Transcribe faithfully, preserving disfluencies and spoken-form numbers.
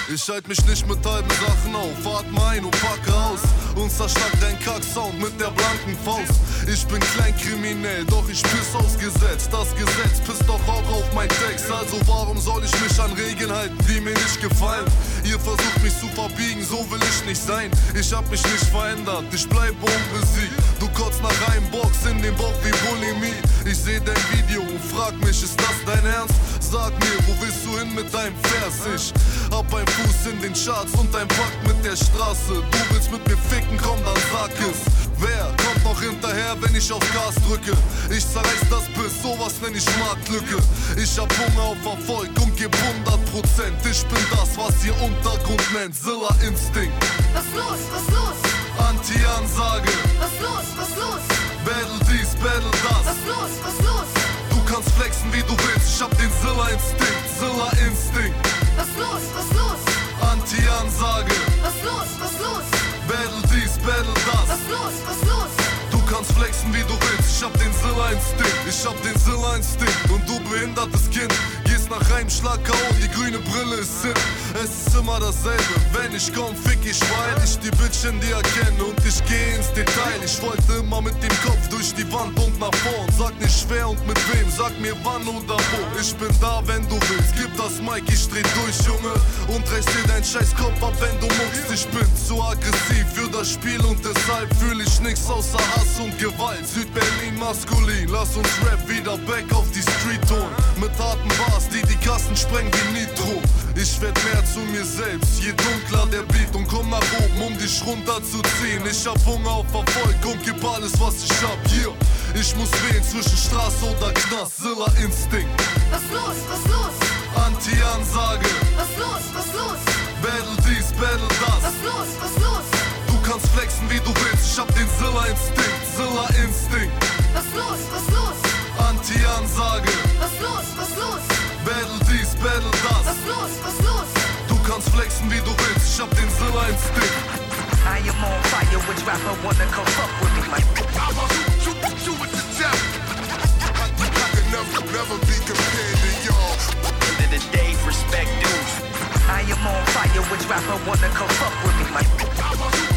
Ich halt mich nicht mit halben Sachen auf, atme ein und packe aus und zerschlag dein Kacksound mit der blanken Faust. Ich bin kleinkriminell, doch ich piss ausgesetzt. Das Gesetz pisst doch auch auf mein Text. Also warum soll ich mich an Regeln halten, die mir nicht gefallen? Ihr versucht mich zu verbiegen, so will ich nicht sein. Ich hab mich nicht verändert, ich bleibe unbesiegt. Du kotzt nach einem Box in den Bauch wie Bulimie. Ich seh dein Video und frag mich, ist das dein Ernst? Sag mir, wo willst du hin mit deinem Vers? Ich hab einen Fuß in den Charts und ein Pakt mit der Straße. Du willst mit mir ficken, komm, dann sag es. Wer kommt noch hinterher, wenn ich auf Gas drücke? Ich zerreiß das Biss, sowas nenn ich Marktlücke. Ich hab Hunger auf Erfolg und geb hundert Prozent. Ich bin das, was ihr Untergrund nennt, Zilla Instinct. Was los, was los? Anti-Ansage. Was los, was los? Battle dies, battle das. Was los, was los? Du kannst flexen wie du willst, ich hab den Zilla Instinct, Zilla Instinct. Was los, was los? Anti-Ansage. Was los, was los? Battle dies, battle das. Was los, was los? Du kannst flexen wie du willst, ich hab den Zilla Instinct, ich hab den Zilla Instinct. Und du behindertes Kind, gehst nach einem Schlag K O, die grüne Brille ist Sinn. Es ist immer dasselbe, wenn ich komm, fick ich, weil ich die Bitch in dir erkenne und ich geh ins Detail. Ich wollte immer mit dem Kopf durch die Wand und nach vorn. Sag nicht wer und mit wem, sag mir wann oder wo. Ich bin da, wenn du willst, gib das Mic, ich dreh durch, Junge. Und reiß dir dein scheiß Kopf ab, wenn du muckst. Ich bin zu aggressiv für das Spiel und deshalb fühl ich nix außer Hass und Gewalt. Südberlin maskulin, lass uns Rap wieder back auf die Street holen. Mit harten Bars, die die Kassen sprengen wie Nitro. Ich werd mehr zu mir selbst, je dunkler der Beat. Und komm nach oben, um dich runterzuziehen. Ich hab Hunger auf Erfolg und gib alles, was ich hab. Hier, ich muss wählen zwischen Straße oder Knast. Zilla Instinct. Was los, was los? Anti-Ansage. Was los, was los? Battle dies, battle das. Was los, was los? Du kannst flexen wie du willst, ich hab den Zilla Instinct, Zilla Instinct. Was los, was los? Anti-Ansage. Was los, was los? Battle dies, battle das. Was los, was los? Du kannst flexen wie du willst, ich hab den Zilla Instinct. I am on fire, which rapper wanna come fuck with me? Like, I'ma shoot, shoot, shoot with the death. I, I can never, never be compared to y'all. end of the day, respect dues. I am on fire, which rapper wanna come fuck with me? Like, I'ma shoot,